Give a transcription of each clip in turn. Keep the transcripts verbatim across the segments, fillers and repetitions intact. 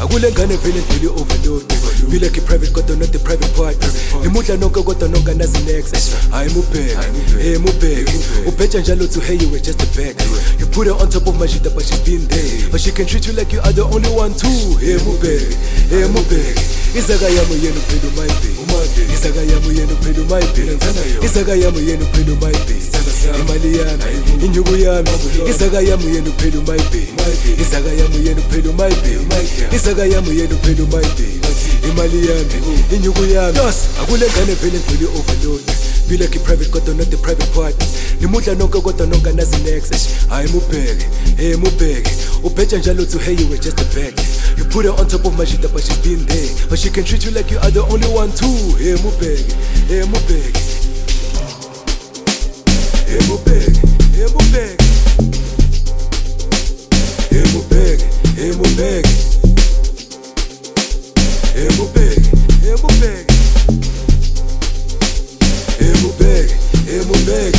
akulengane vele ngili overload be like a private kodwa not the private part nimudla nonke kodwa nonke nazi next hayi mubheke hey mubheke ubheja njalo to hey you were just a bag you put her on top of my shit but she's been there but she can treat you like you are the only one too hey mubheke hey mubheke izaka yami yena uphela umayibhe izaka yami yena uphela umayibhe izaka yami yena uphela umayibhe imali yami inyuku yami izaka yami yena uphela umayibhe izaka yami yena uphela umayibhe izaka yami yena uphela umayibhe imali yami inyuku yami akulengane vele ngili overload be like a private kodwa not the private part nimudla nonke kodwa nonke nazi next hayi mubheke hey mubheke ubheja njalo to hey you were just a bag you put her on top of my shit but she's been there but she can treat you like you are the only one too hey mubheke hey mubheke hey mubheke hey mubheke hey mubheke hey mubheke hey mubheke hey mubheke hey mubheke hey mubheke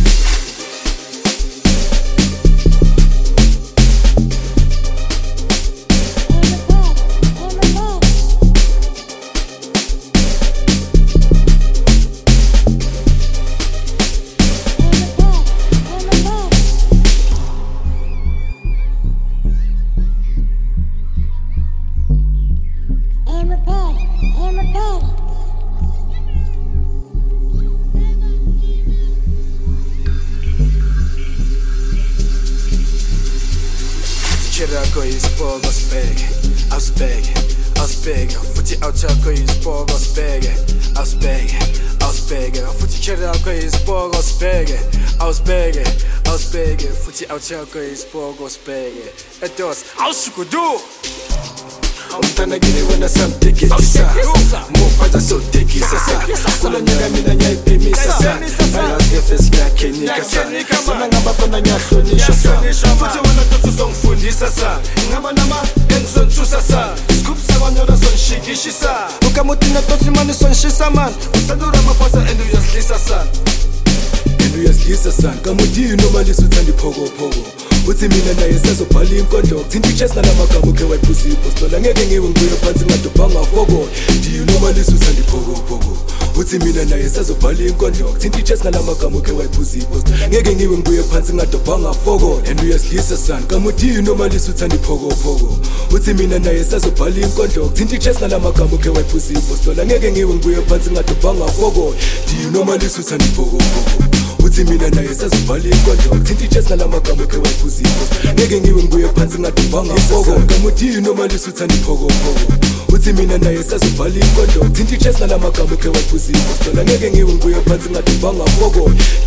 Chirako is pogo spege, I'll spege, I'll spege, futi autako is pogo spege, I'll spege, I'll spege, futi chirako is pogo spege, I'll spege, I'll spege, futi autako is pogo spege, etos, I'll shukudu. Umtana gini wena samteketisa Mufaza sotekisa sa Kula nyaka mina nyaipimisa sa Ayazgefes nyakenika sa Sana ngaba kona nyahlonisha sa Futhi wana totu songfundisa sa Ngaba nama enzontusa sa Scoop sa wanyora sonshikishisa Ukamutina totu mani sonshisa man Usadura mapasa endu yaslisa sa Endu yaslisa sa Kamutiyu nomali suthandi pogo pogo uthi mina naye sezobhala inkondlo thinta ichest nalamagama ukhe wayiphuza ipostola ngeke ngiwe ngibuye phansi ngadobhanga foko ndiyo nomalisa uthanda iphokopoko uthi mina naye sezobhala inkondlo thinta ichest nalamagama ukhe wayiphuza ipostola ngeke ngiwe ngibuye phansi ngadobhanga foko and uyasilisa sana kamutiyo nomalisa uthanda iphokopoko uthi mina naye sezobhala inkondlo thinta ichest nalamagama ukhe wayiphuza ipostola ngeke ngiwe ngibuye phansi ngadobhanga foko ndiyo nomalisa uthanda iphokopoko uthi mina naye sezobhala inkondlo thinta ichest nalamagama ukhe wayiphuza ngeke ngiwe ngibuye phansi ngadobhanga foko kamutiyo nomalisa uthanda iphokopoko uthi mina naye sezobhala inkondlo thinta ichest nalamagama ukhe wayiphuza ipostola ngeke ngiwe ngibuye phansi ngadobhanga foko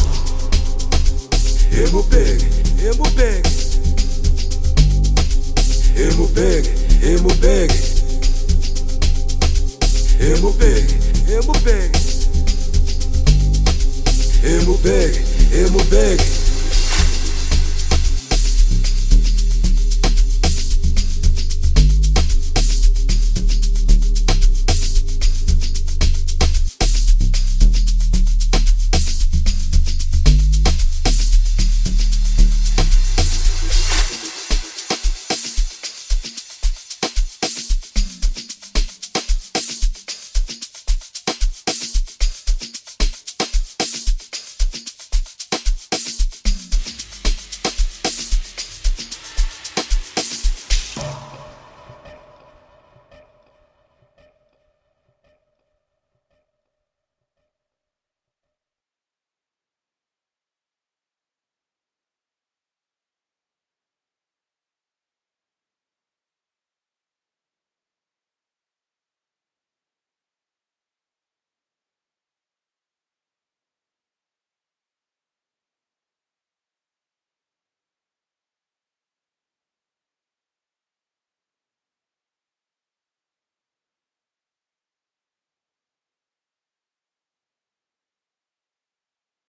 hey mubheke hey mubheke hey mubheke hey mubheke hey mubheke hey mubheke hey mubheke hey mubheke